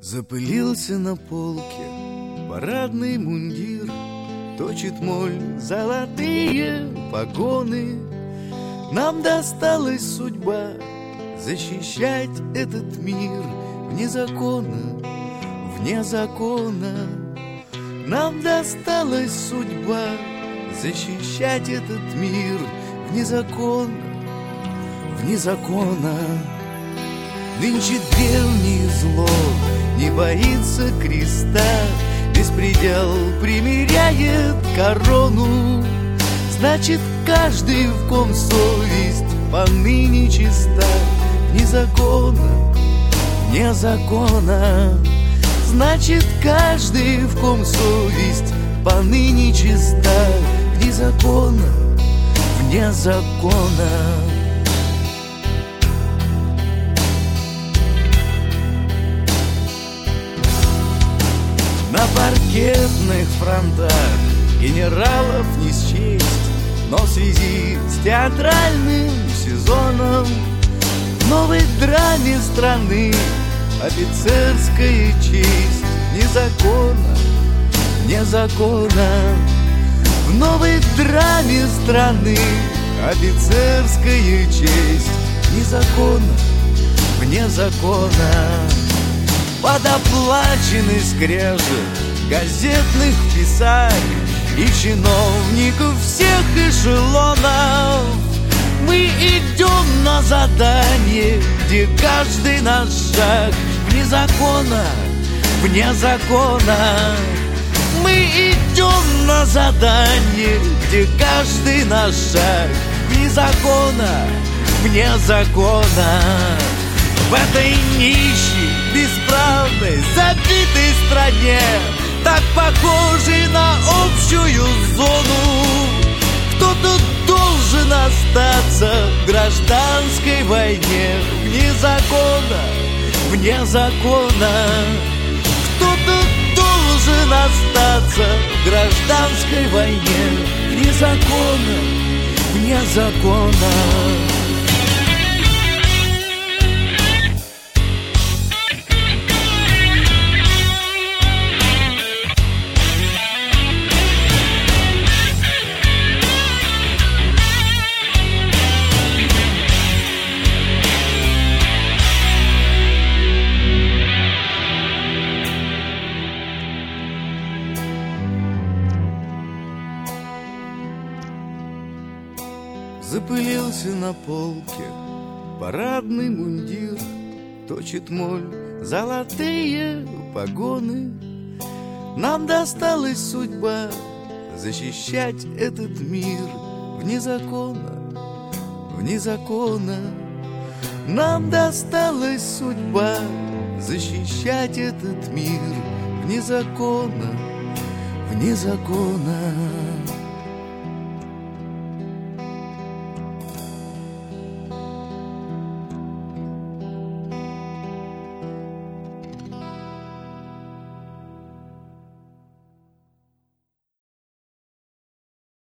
Запылился на полке парадный мундир, точит моль золотые погоны. Нам досталась судьба защищать этот мир вне закона, вне закона. Нам досталась судьба защищать этот мир вне закона, вне закона. Нынче древнее зло не боится креста, беспредел примиряет корону. Значит, каждый, в ком совесть поныне чиста, вне закона, вне закона. Значит, каждый, в ком совесть поныне чиста, вне закона, вне закона. На паркетных фронтах генералов не счесть, но в связи с театральным сезоном в новой драме страны офицерская честь вне закона, вне закона. В новой драме страны офицерская честь вне закона, вне закона. Под оплаченный скрежет газетных писарь и чиновников всех эшелонов мы идем на задание, где каждый наш шаг вне закона, вне закона. Мы идем на задание, где каждый наш шаг вне закона, вне закона. В этой нищей, бесправной, забитой стране, так похожей на общую зону, кто-то должен остаться в гражданской войне вне закона, вне закона. Кто-то должен остаться в гражданской войне вне закона, вне закона. Запылился на полке парадный мундир, точит моль золотые погоны. Нам досталась судьба защищать этот мир вне закона, вне закона. Нам досталась судьба защищать этот мир вне закона, вне закона.